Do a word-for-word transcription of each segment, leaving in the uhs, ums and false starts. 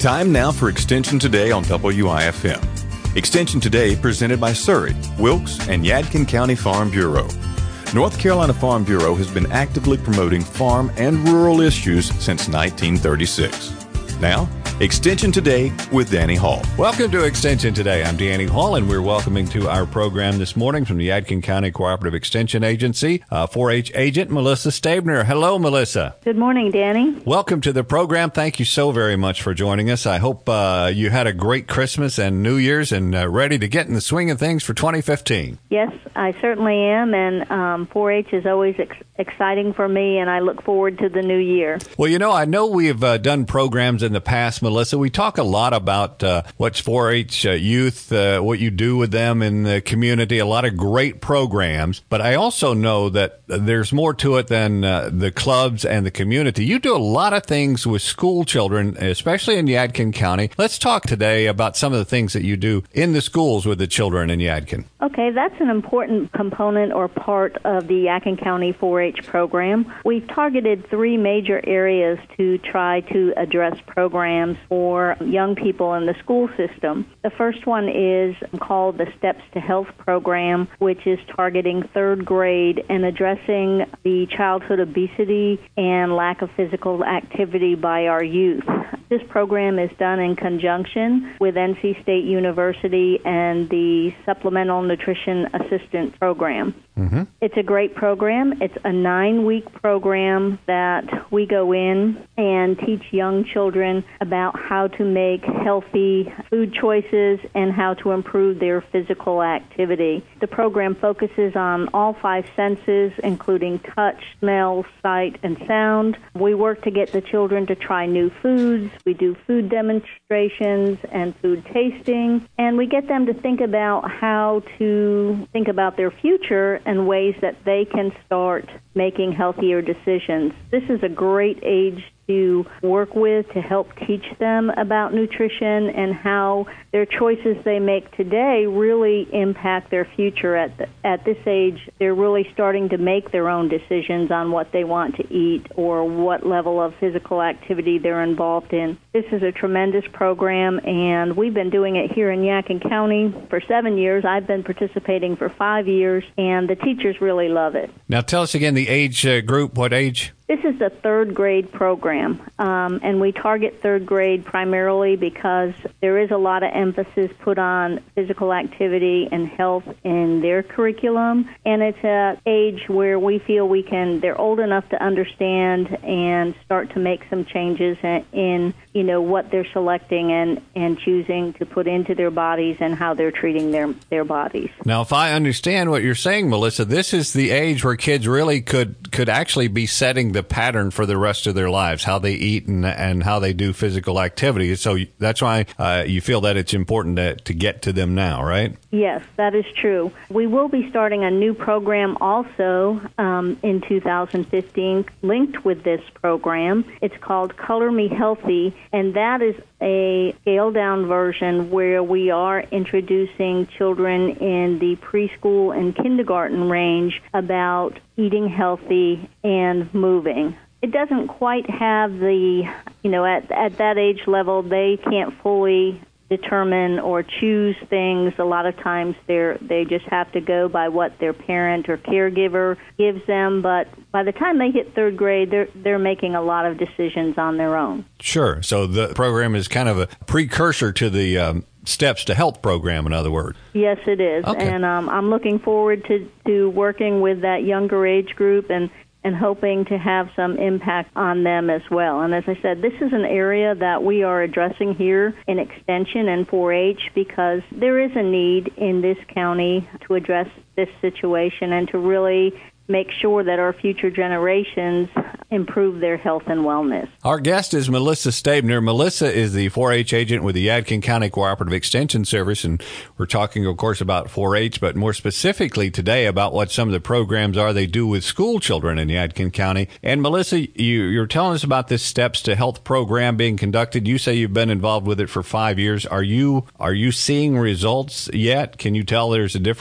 Time now for Extension Today on W I F M. Extension Today presented by Surrey, Wilkes, and Yadkin County Farm Bureau. North Carolina Farm Bureau has been actively promoting farm and rural issues since nineteen thirty-six. Now, Extension Today with Danny Hall. Welcome to Extension Today. I'm Danny Hall, and we're welcoming to our program this morning from the Yadkin County Cooperative Extension Agency, uh, four H agent Melissa Stabner. Hello, Melissa. Good morning, Danny. Welcome to the program. Thank you so very much for joining us. I hope uh, you had a great Christmas and New Year's and uh, ready to get in the swing of things for twenty fifteen. Yes, I certainly am, and um, four H is always ex- exciting for me, and I look forward to the new year. Well, you know, I know we've uh, done programs in the past, Melissa. We talk a lot about uh, what's four H uh, youth, uh, what you do with them in the community, a lot of great programs. But I also know that there's more to it than uh, the clubs and the community. You do a lot of things with school children, especially in Yadkin County. Let's talk today about some of the things that you do in the schools with the children in Yadkin. Okay, that's an important component or part of the Yadkin County four H program. We've targeted three major areas to try to address programs for young people in the school system. The first one is called the Steps to Health program, which is targeting third grade and addressing the childhood obesity and lack of physical activity by our youth. This program is done in conjunction with N C State University and the Supplemental Nutrition Assistant Program. Mm-hmm. It's a great program. It's a nine-week program that we go in and teach young children about how to make healthy food choices and how to improve their physical activity. The program focuses on all five senses, including touch, smell, sight, and sound. We work to get the children to try new foods. We do food demonstrations and food tasting, and we get them to think about how to think about their future and ways that they can start making healthier decisions. This is a great age to work with to help teach them about nutrition and how their choices they make today really impact their future. At the, at this age, they're really starting to make their own decisions on what they want to eat or what level of physical activity they're involved in. This is a tremendous program, and we've been doing it here in Yadkin County for seven years. I've been participating for five years, and the teachers really love it. Now tell us again the age uh, group, what age? This is the third grade program, um, and we target third grade primarily because there is a lot of emphasis put on physical activity and health in their curriculum, and it's an age where we feel we can, they're old enough to understand and start to make some changes in, in you know, what they're selecting and, and choosing to put into their bodies and how they're treating their, their bodies. Now, if I understand what you're saying, Melissa, this is the age where kids really could, could actually be setting the pattern for the rest of their lives, how they eat and and how they do physical activity. So that's why uh, you feel that it's important to, to get to them now, right? Yes, that is true. We will be starting a new program also um, in two thousand fifteen linked with this program. It's called Color Me Healthy, and that is a scaled-down version where we are introducing children in the preschool and kindergarten range about eating healthy and moving. It doesn't quite have the, you know, at at that age level, they can't fully determine or choose things. A lot of times they're they just have to go by what their parent or caregiver gives them, but by the time they hit third grade, they're they're making a lot of decisions on their own. Sure. So the program is kind of a precursor to the um, Steps to Health program, in other words. Yes, it is. Okay. And um, I'm looking forward to, to working with that younger age group and and hoping to have some impact on them as well. And as I said, this is an area that we are addressing here in Extension and four H because there is a need in this county to address this situation and to really make sure that our future generations improve their health and wellness. Our guest is Melissa Stabner. Melissa is the four H agent with the Yadkin County Cooperative Extension Service, and we're talking, of course, about four H, but more specifically today about what some of the programs are they do with school children in Yadkin County. And Melissa, you, you're telling us about this Steps to Health program being conducted. You say you've been involved with it for five years. Are you are you seeing results yet? Can you tell there's a difference?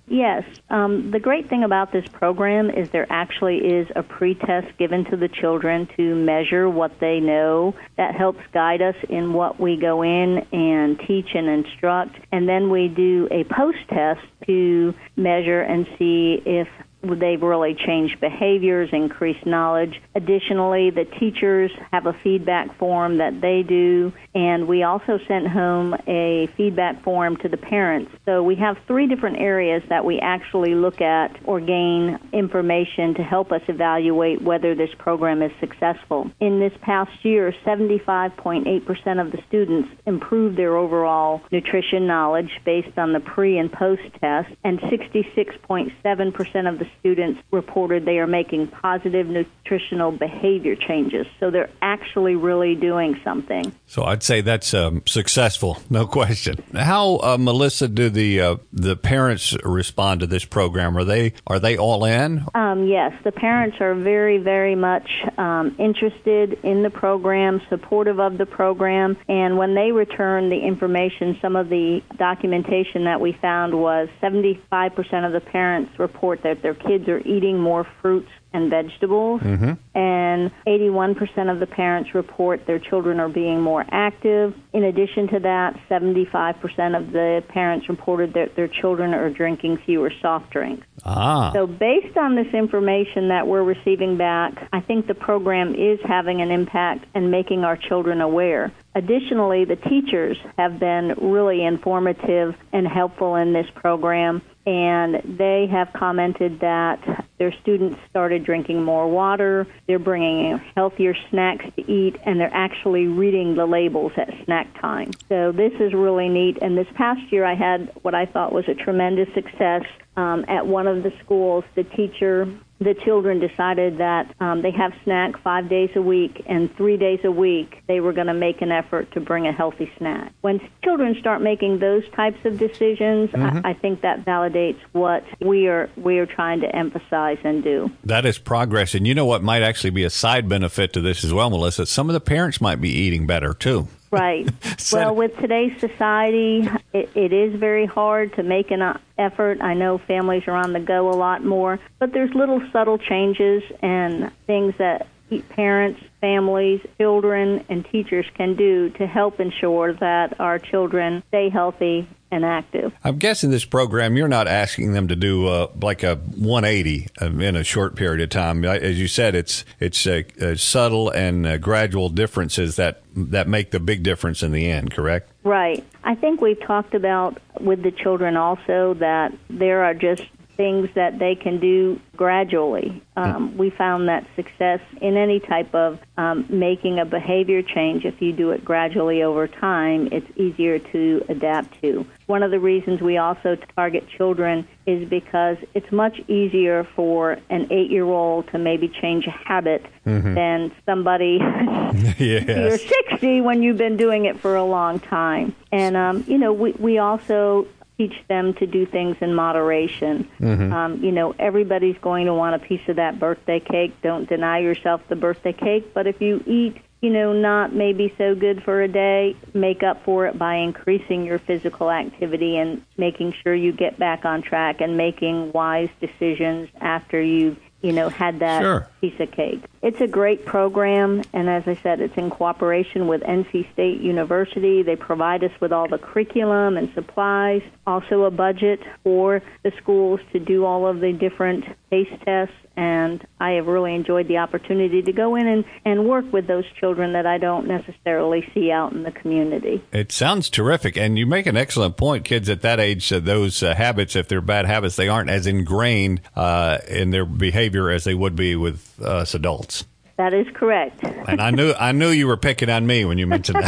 Yes. Um, the great thing about this program is there actually is a pre-test given to the children to measure what they know. That helps guide us in what we go in and teach and instruct. And then we do a post-test to measure and see if they've really changed behaviors, increased knowledge. Additionally, the teachers have a feedback form that they do, and we also sent home a feedback form to the parents. So we have three different areas that we actually look at or gain information to help us evaluate whether this program is successful. In this past year, seventy-five point eight percent of the students improved their overall nutrition knowledge based on the pre- and post-test, and sixty-six point seven percent of the students reported they are making positive nutritional behavior changes. So they're actually really doing something. So I'd say that's um, successful, no question. How, uh, Melissa, do the uh, the parents respond to this program? Are they are they all in? Um, yes, the parents are very, very much um, interested in the program, supportive of the program, and when they return the information, some of the documentation that we found was seventy-five percent of the parents report that their kids are eating more fruits and vegetables, mm-hmm. and eighty-one percent of the parents report their children are being more active. In addition to that, seventy-five percent of the parents reported that their children are drinking fewer soft drinks. Ah. So based on this information that we're receiving back, I think the program is having an impact and making our children aware. Additionally, the teachers have been really informative and helpful in this program, and they have commented that their students started drinking more water, they're bringing healthier snacks to eat, and they're actually reading the labels at snack time. So this is really neat, and this past year I had what I thought was a tremendous success. Um, at one of the schools, the teacher, the children decided that um, they have snack five days a week, and three days a week they were going to make an effort to bring a healthy snack. When children start making those types of decisions, mm-hmm. I, I think that validates what we are we are trying to emphasize and do. That is progress, and you know what might actually be a side benefit to this as well, Melissa? Some of the parents might be eating better too. Right. Well, with today's society, it, it is very hard to make an effort. I know families are on the go a lot more, but there's little subtle changes and things that parents, families, children, and teachers can do to help ensure that our children stay healthy and active. I'm guessing this program, you're not asking them to do uh, like a one eighty in a short period of time. As you said, it's it's uh, uh, subtle and uh, gradual differences that that make the big difference in the end, correct? Right. I think we've talked about with the children also that there are just things that they can do gradually. Um, we found that success in any type of um, making a behavior change, if you do it gradually over time, it's easier to adapt to. One of the reasons we also target children is because it's much easier for an eight-year-old to maybe change a habit mm-hmm. than somebody yes. you're sixty when you've been doing it for a long time. And, um, you know, we, we also teach them to do things in moderation. Mm-hmm. Um, you know, everybody's going to want a piece of that birthday cake. Don't deny yourself the birthday cake. But if you eat, you know, not maybe so good for a day, make up for it by increasing your physical activity and making sure you get back on track and making wise decisions after you've, you know, had that sure. piece of cake. It's a great program, and as I said, it's in cooperation with N C State University. They provide us with all the curriculum and supplies, also a budget for the schools to do all of the different taste tests, and I have really enjoyed the opportunity to go in and, and work with those children that I don't necessarily see out in the community. It sounds terrific, and you make an excellent point. Kids at that age, uh, those uh, habits, if they're bad habits, they aren't as ingrained uh, in their behavior as they would be with us adults. That is correct. And I knew I knew you were picking on me when you mentioned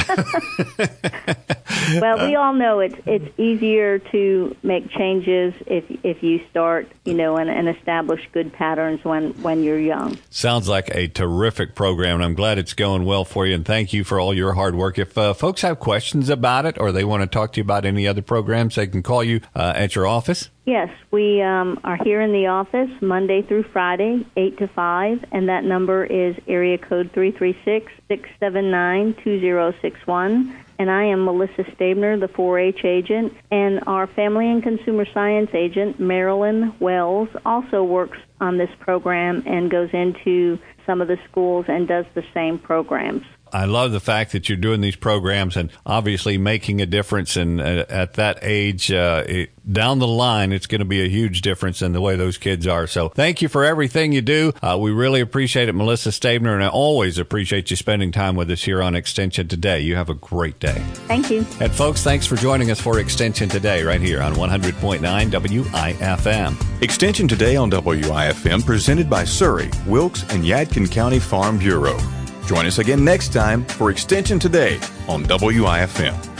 that. Well, we all know it's it's easier to make changes if if you start, you know, and, and establish good patterns when, when you're young. Sounds like a terrific program, and I'm glad it's going well for you, and thank you for all your hard work. If uh, folks have questions about it or they want to talk to you about any other programs, they can call you uh, at your office. Yes, we um, are here in the office Monday through Friday, eight to five, and that number is area code three three six, six seven nine, two zero six one. And I am Melissa Stabner, the four H agent, and our Family and Consumer Science agent, Marilyn Wells, also works on this program and goes into some of the schools and does the same programs. I love the fact that you're doing these programs and obviously making a difference. And uh, at that age, uh, it, down the line, it's going to be a huge difference in the way those kids are. So thank you for everything you do. Uh, we really appreciate it, Melissa Stabner, and I always appreciate you spending time with us here on Extension Today. You have a great day. Thank you. And folks, thanks for joining us for Extension Today right here on one hundred point nine W I F M. Extension Today on W I F M, presented by Surrey, Wilkes, and Yadkin County Farm Bureau. Join us again next time for Extension Today on W I F M.